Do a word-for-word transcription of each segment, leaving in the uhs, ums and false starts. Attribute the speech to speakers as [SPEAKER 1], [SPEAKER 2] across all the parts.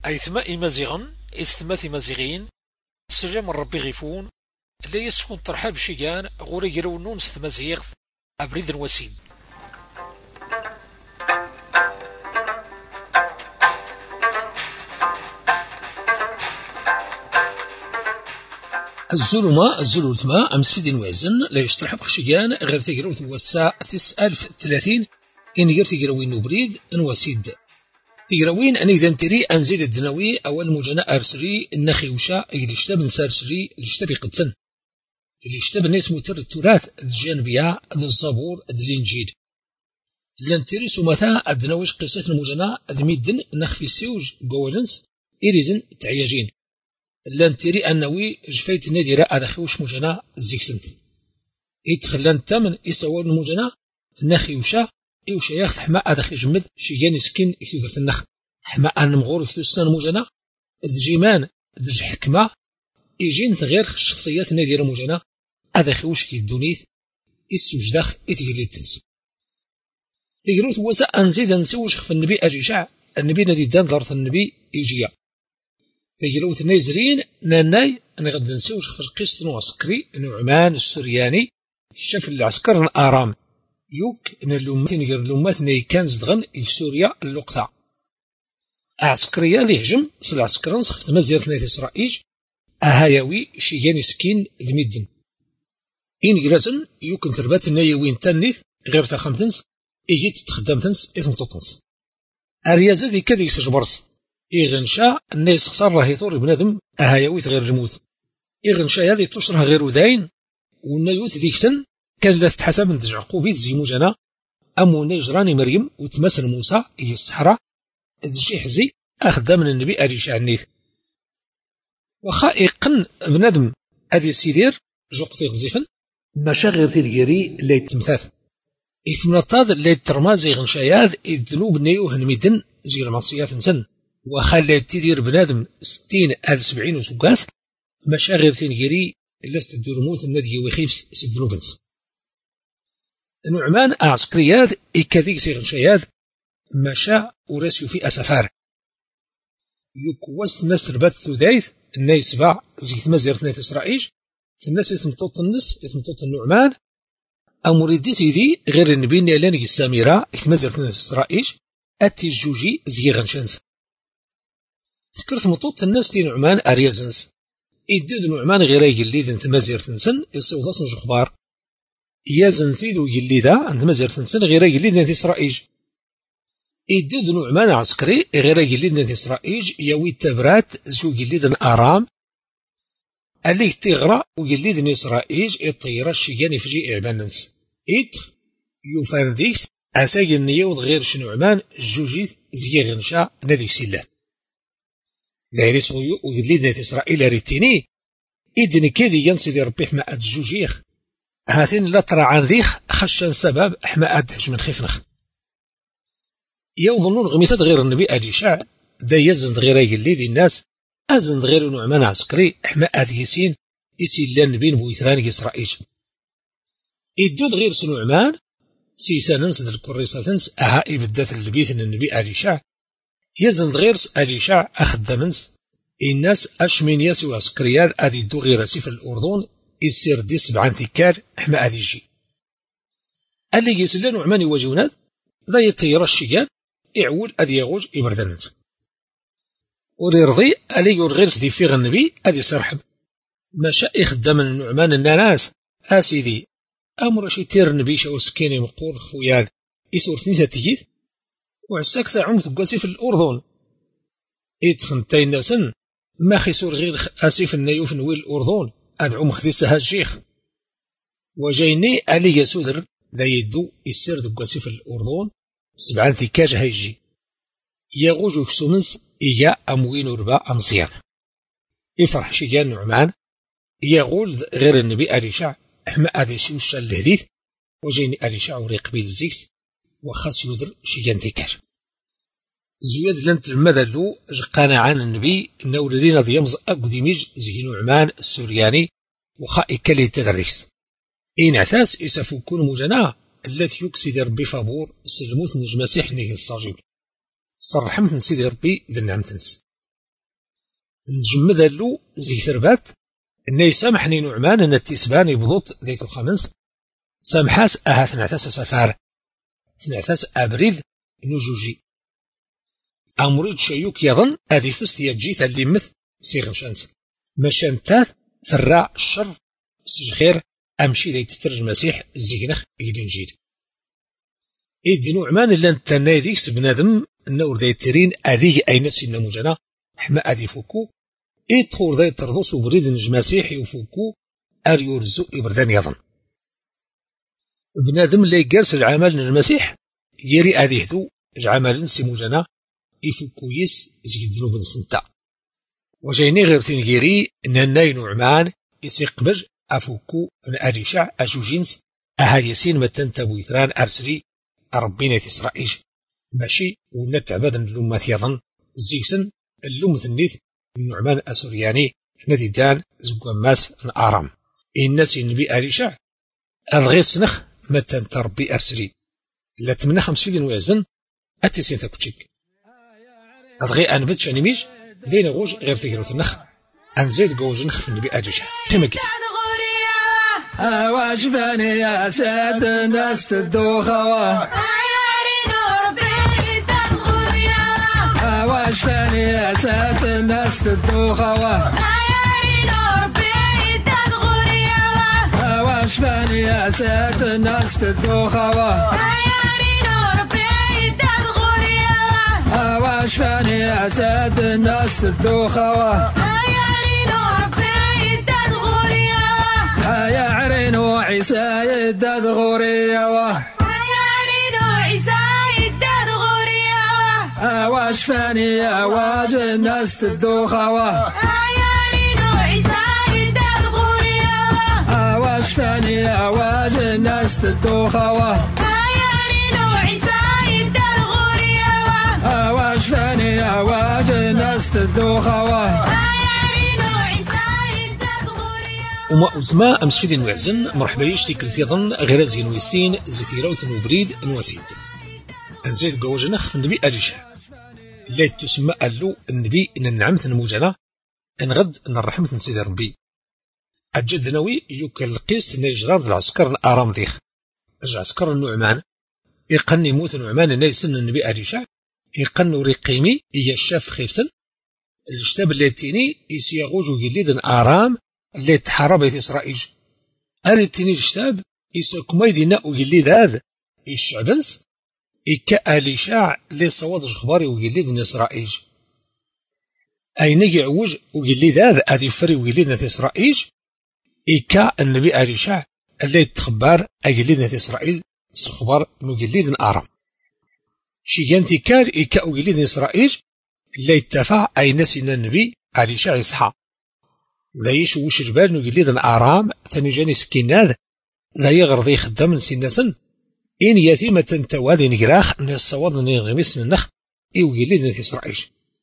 [SPEAKER 1] أيثما إمازيغن استمات إمازيغين سلام ربي غيفون لا يسكن ترحاب شيان غوري يرونون ستمازيغ أبريد وسيد. الظلمة الظلمة أمس في دين وازن لا يشترح بخشيان غير تجرو توسع تس ألف ثلاثين إن غير تجروين نبريد نوسيد تجروين أن إذا تري أنزيد الدنوي أول مجانا أرسري النخي وشا اللي اشتب نسارسري اللي اشتب قدسن اللي اشتب ناس متر التراث الجانبية الزبور الإنجيل لان تري سمتا الدنويش قصة المجانا الميدن نخفي السيوج جوالنس إيريزن تعياجين لان تيري أنوي جفايت نادرة هذا خوش مجانا زيكسنت يدخل لان تامن يسوى المجانا ناخي وشا يوشا ياخذ حماء هذا خي جمد شيان سكين يكتو النخ حماء نمغور يكتو السنان مجانا الجيمان دج حكمة يجين غير الشخصيات نادرة مجانا هذا خوش كي الدونيث السجداخ يتقلي التنس تقلوت وسا أنزيد نسوش في النبي أجيشع النبي نادي دان دارت النبي يجيا تجلوت نازرين ناناي أنا غد نسوش في القسط العسكري نعمان السرياني شاف العسكر الآرام يوك إن اللومات نجر اللومات ناي كان زدغن سوريا اللقطة عسكرية لهجم سل العسكر نسخ في مزيرة نايت إسرائيل أهايوي شيان سكين المدن إن جرازن يوك نتربات نايوين تنث غير تخمتنس إيجيت تخدمتنس إثم تطنس أريازة دي كذي سجبرس إغنشا الناس خسر راه يثور بنادم أهايويت غير الموت إغنشا هذه تشرها غير وداين والنيوت ذيك سن كان لا تتحسب من تجعقوبيت زي موجانا أمو نجراني مريم وتمثل موسى هي الصحراء ذي حزي أخذ من النبي أريشا عنيث وخائقا بنادم هذه السيدير جوقتي غزيفن مشاغر في الجري اللي تمثاث إثمنطاذ اللي ترمازي غنشاياذ الذنوب نيوه نميدن زي المعصيات نسن وخلات تدير بنادم ستين ألف سبعين وسقاس مشاغر تنجري لست الدرموت النادي وخيف سدنوبنس نعمان عسكريات إكاذيك سيغنشياذ مشا وراسيو في أسفار يكوست الناس تربات ثلاث الناس باع زي مزيرة نايت إسرائيل الناس يثمطوط الناس يثمطوط النعمان أمريدي سيدي غير النبي نيلاني السامرة يثمزيرة نايت إسرائيل أتي الجوجي زي غنشانس ذكرت مطوط الناس تي نعمان أريازنس إدود نعمان غير يجلي ذا مزير تنسن يصيو ضاصن جخبار يازن ثيدو يجلي ذا أنت مزير تنسن غير يجلي ذا إسرائيل إدود نعمان عسكري غير يجلي ذا إسرائيل يوي التبرات زو يجلي ذا أرام أليه تغرى ويجلي ذا إسرائيل الطيرة الشياني فجي إعباننس إدخ يوفان ديكس أساق النيوض غير شنعمان جوجيث زي غنشا نذيك سلان غير صغيو ويجلي ذات إسرائيل ريتيني إذن كذي ينصدي ربي حماء الجوجيخ هاتين لا ترى عن ذيخ خشان سبب حماء دهج من خيفنخ يوظنون غميسات غير النبي أليشع ذا يزند غير يجلي ذي الناس أزند غير نعمان عسكري حماء ذيسين إسيلان بين بويثران إسرائيل إدود غير سنعمان سيساننس ذا الكريساتنس أهائي بالذات البيث النبي أليشع يزند غيرس أليشع أخدمنس الناس أشمين ياسو عسكريال أذي دو غير في الأردن يسير دي سبعان تكار حما أذي جي اللي يسلان وعماني وجونات ذا يطير الشيان يعول أذي يغوج إبردنت وريرضي اللي يرغيرس دي فيغ النبي أذي سرحب ما شاء يخدم النعمان الناس أسيدي أمر شي تير النبي شاو سكيني مقور خوياك يسور ثنيسة تجيث وعساك تعوم تقاسي في الأردن إدخن تايناسن ما خيسور غير أسيف النيوف نويل الأردن أدعو خذيسها الشيخ وجايني علي يسودر ذا يدو يسير تقاسي في الأردن سبعان ثكاج هيجي يغوجو كسومنس إيا أموين وربا أمصيان يفرح شيان نعمان يغول غير النبي أليشع أحما أذي شوشا الهديث وجايني أليشع وريق بيد الزيكس وخاص يدر شيان ذكر زياد لنت المذلو جقانا عن النبي نولدين ضيمز أقدميج زي نعمان السورياني وخائي كلي تدريس إن عثاس إسافوكون مجانا التي يكسد ربي فابور سلموت نجمسيح نيه الصاجيب صرحمت نسيد ربي ذا نعمتنس نجمد له زي ثربات إن يسامحني نعمان أن التسبان يبضوط ذيت الخمس سامحاس أها ثنعثاس سفار ثنعثاس أبريد نجوجي أمريد شيوك يظن أدي فست يجيث اللي مث سيغن شانس مشانتاث ثراع الشر سجخير أمشي ذي تترج مسيح الزيغنخ إجدنجيل إيدي نعمان اللي أنت نايديك سبنادم النور ذي ترين أذيك أي نسي النموجنا حما أذي فوكو إيدخور ذي ترضوس وبريد نجمسيح يفوكو أريورزو إبردان يظن بنادم اللي يقرس العمل المسيح يري أذيه ذو العمل سموجنا يفوكو يس زيدنو بن سنتا وجيني غير تنجيري إن ناي نعمان يسيقبج أفوكو أن أريشع أجوجينس أها يسين متن تبويثران أرسلي أربينا تسرائيج ماشي ونتعبد اللومة يظن زيكسن اللومة النيث النعمان أسورياني ندي دان زقوان ماس الآرام الناس النبي أريشع الغي سنخ متن تربي أرسلي لا تمنى خمس فيدين ويزن أتسين ثاكوتشيك الغي أنبتش أنيميج دينا غوج غير تجروث النخ أنزيد جوج نخ في النبي أريشع كما كيف
[SPEAKER 2] واجباني يا سيد الناس تدوخوا واجباني يا سيد الناس تدوخوا واجباني يا سيد الناس تدوخوا واجباني يا سيد الناس تدوخوا يا عرينو عيسى يداد غوريا يا عرينو عيسى يداد غوريا واش فاني واج الناس تدوخوا يا عرينو عيسى يداد غوريا واش فاني واج الناس تدوخوا يا عرينو عيسى يداد غوريا واش فاني واج الناس تدوخوا
[SPEAKER 1] وما ألتما أمس فيدين وعزن مرحبا يشتي كالتيضن غير زين ويسين زيتيروث نوبريد نواسيد أنزيد قوجنخ في النبي أريشع اللي تسمى ألو النبي إن النعمة نموجنا إن غد إن الرحمة نسيد ربي الجد نوي يوكل القيس نيجران العسكر الآرام ذيخ العسكر النعمان يقني موت نعمان نيسن النبي أريشع يقنو ريقيمي إيا الشاف خيفسن الجتاب اللي تيني يسيغوج ويليد آرام اللي تحارب إسرائيل أريتني الشتاب يساكم يدينا ويلي ذاذ الشعبنس إكا أليشاع اللي صواد جخباري ويلي إسرائيل أين يعوج ويلي ذاذ أدي فري ويلي إسرائيل إكا النبي أليشاع اللي تخبار أيلي إسرائيل الخبار ويلي آرام شيانتي كار إكا ويلي إسرائيل اللي اتفع أي نسينا النبي أليشاع يصحى لا يشوش جبال نقول ذن آرام ثاني جاني سكيناد لا يغرضي خدام سنسن إن يتيمة توالي نقراخ نصواد نغمس النخ إيو يلي ذن إسرائيل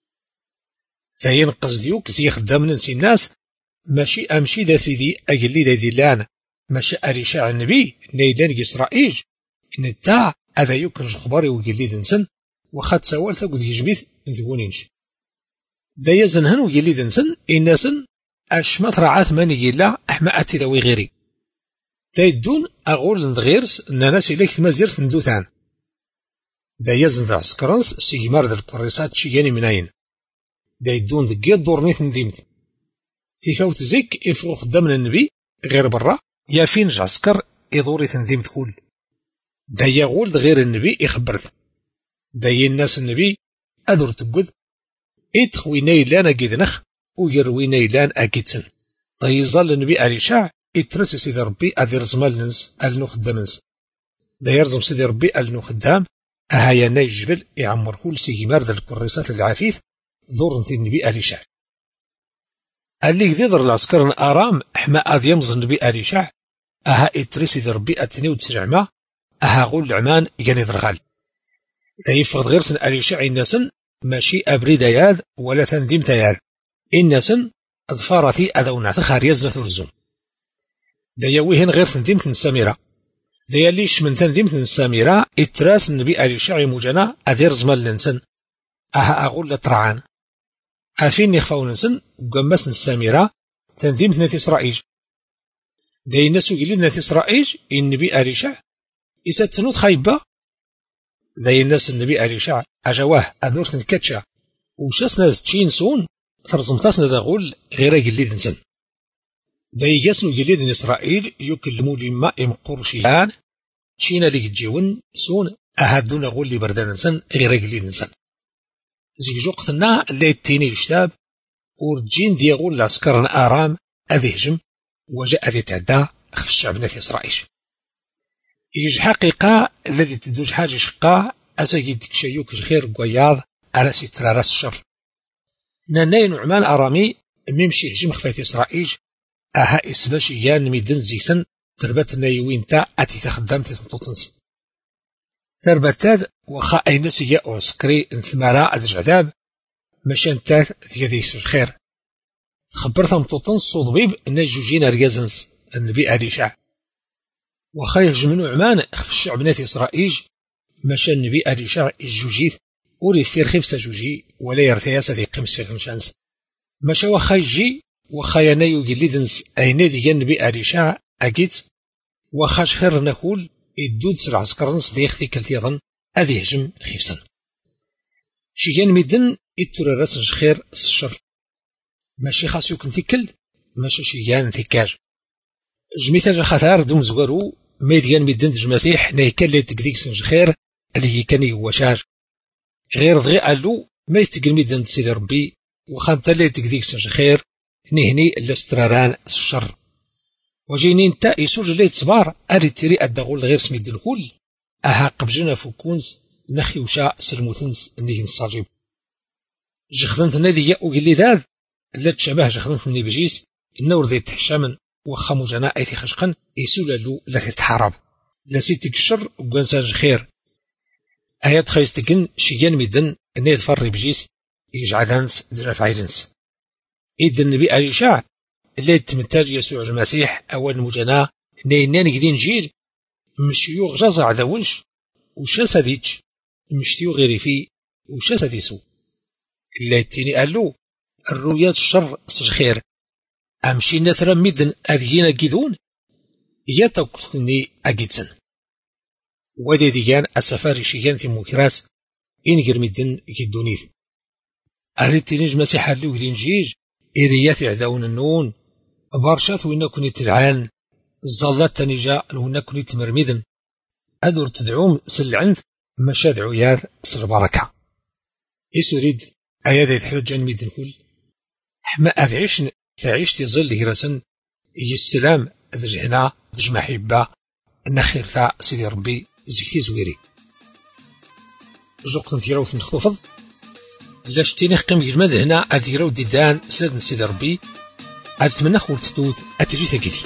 [SPEAKER 1] لا ينقص ديوك زي خدام نسناس ماشي أمشي ذا سيدي أجلي ذا ديلان ماشي أريشاع النبي نيلان إسرائيل إن التاع هذا يوكن جخباري ويلي ذنسن وخد سوال ثقود يجبيث نذقونينش ذا يزنهن ويلي ذنسن إنسن أشمث رعاث ماني يلا أحما أتي ذوي غيري تايدون أقول نذغيرس ناناس إليك تمازيرت ندوثان دا يزن ذا عسكرنس سيجمار ذا الكوريسات شياني مناين دا يدون ذقيت دورنيث نديمت في فوت زيك يفرو خدامنا النبي غير برا يا فينج عسكر يضوري تنذيمت كل دا يقول غير النبي يخبرت دا الناس النبي أذر تقود إتخوي نيلانا قيدنخ ويروي نيلان أكيتن طيظل النبي أريشاع يترسي سيدي ربي أذي رزمال ننس ألنو خدامنس دا يرزم سيدي ربي ألنو خدام أهايا ناي الجبل يعمر كل سيجمار ذا الكريسات العفيف ذور نتي النبي أريشاع اللي ذيضر العسكر آرام حما أذي يمز النبي أريشاع أها يترسي سيدي ربي أتني وتسرعما أها غول العمان يجاني ذرغال لا يفرض غير سن أريشاع الناسن ماشي أبري ديال ولا تنديم تيال إنسن أظفارتي أذونات خاريزة ثرزون ديويهن غير تنديمت السامرة دياليش من تنديمت السامرة اتراس النبي أريشاع مجانا أذير زمال لنسن أها أقول لطرعان أفين يخفاو ننسن وقماس السامرة تنظيم ناث إسرائيل داين ناس وقليد ناث إسرائيل النبي أريشع إسا تنوت خايبة داين ناس النبي أريشع أجواه أذورث الكتشا وشاس ناس تشين سون فرزمتاس ندغول غير قليد نسن داي جاسنو قليد إسرائيل يكلمو لما إمقرشيان شينا لي جيون سون أهدونا غول لي بردان نسن غير قليد نسن زيجو قتلنا اللي التيني الشتاب ورجين ديغول العسكر آرام أذي هجم وجاء ذي تعدى خف الشعب ناثي إسرائيل يج حقيقة الذي تدوج حاجة شقا أسايد شيوك غير قوياض على ستر راس الشر ناناي نعمان أرامي ميمشي هجم خفايت إسرائيل أها إسباشيان ميدن زيسن تربت نايوين تا أتي تخدم تتنطنس تربتاد وخا أين سياء وسكري انثمارا أدج عذاب مشان تاك ثياديس الخير خبرتهم تطنس صوضبيب نجوجين ريازنس النبي أريشع وخا يهجم نعمان خف الشعب ناثي إسرائيل مشان النبي أريشع الجوجيث وري فير خفسة جوجي ولا يرثياسة ذي قمس خمشانس مشا وخا يجي وخا ينايو جليدنس أين ذي النبي أريشع أكيد وخاش خير نقول الدود سرع عسكرنس دي يختي كالتيضن أذي هجم خيفسن شيان ميدن إتورا راسنج خير الشر ماشي خاص يكون تيكل ماشي شيان تيكاج جميثا خاطر دوم زوارو ميديان ميدن دجماسيح نايكال لي تكديك سنج خير اللي كان يواشاج غير ضغي قالو ما يستقل ميدن سيدي ربي وخانتا لي تكديك سنج خير نهني الاستراران الشر وجينين تا يسوج لي تصبار اري تيري ادغول غير سميد الكل اها قبجنا فوكونز نخي وشا سلموثنس نيجي نصاجيب جخدنت نادي وقلي ذاذ لا تشابه جخدنت ني بجيس النور ذي تحشامن وخمو جنا ايتي خشقن يسول له لا تتحارب لا سيتك الشر وقنساج خير ايات خيستكن شيان ميدن ني ظفر بجيس يجعدانس درف عيرنس إذ النبي أريشع اللي تمتاج يسوع المسيح أول مجانا نينان قدين جيل مشيو غجازة عذاونش وشاس هذيتش مشتيو غيري فيه وشاس هذيسو اللي تيني قالو الرؤيات الشر سج خير أمشي نثرا ميدن أذينا قيدون يتوقفني أجيدسن وذي ديان السفاري شيان في مكراس إنجر ميدن قيدونيث أريد تينيج مسيح اللي قدين جيج إريات عذاون النون بارشات وإنا كني تلعان الزالات تنجا وإنا كني تمرميذن أذور تدعوم سلعنث مشاد عيار سر بركة يسريد أياد يتحجان ميدن كل حما أذعيش تعيش تظل هرسن إي السلام ذجهنا ذج محبة نخير ثا سيدي ربي زكتي زويري زوقت نتيروث نخطفض لاش تيني قيم جماد هنا أديرو ديدان سلاد نسيد ربي أتمنى خور تتوث أتجي ثقتي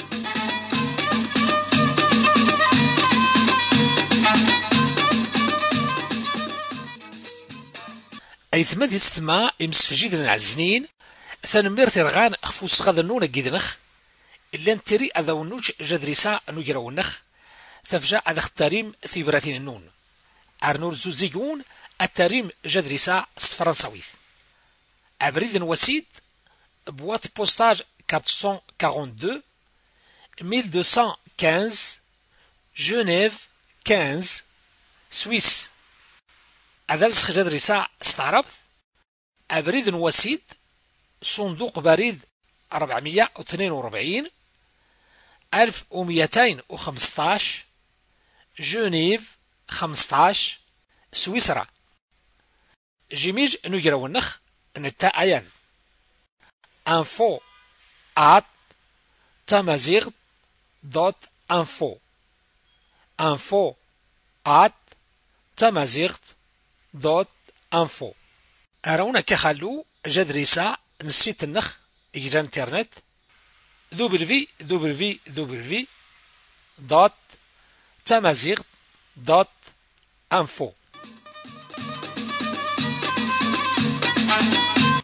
[SPEAKER 1] أي ثماد يستمع إمسفجيد العزنين ثانمير ترغان أخفوس غاذنون جيدنخ إلا نتري أذونوش جدريسا نجرونخ ثفجا أذا اختاريم في براثين النون أرنور زوزيون التاريم جدريسا فرنساويث أبريد وسيد بوات بوستاج quatre cent quarante-deux mille deux cent quinze Genève quinze سويس أدرس جدريسا استعربت أبريد وسيد صندوق بريد أربعمية واثنين وأربعين ألف ومئتين وخمسطاش جنيف خمسطاش سويسرا جيميج نجرونخ نتا أيان info at tamazight dot info info at tamazight dot info أرونا كخلو جدريسا نسيت النخ إجرى انترنت دبليو دبليو دبليو dot tamazight dot info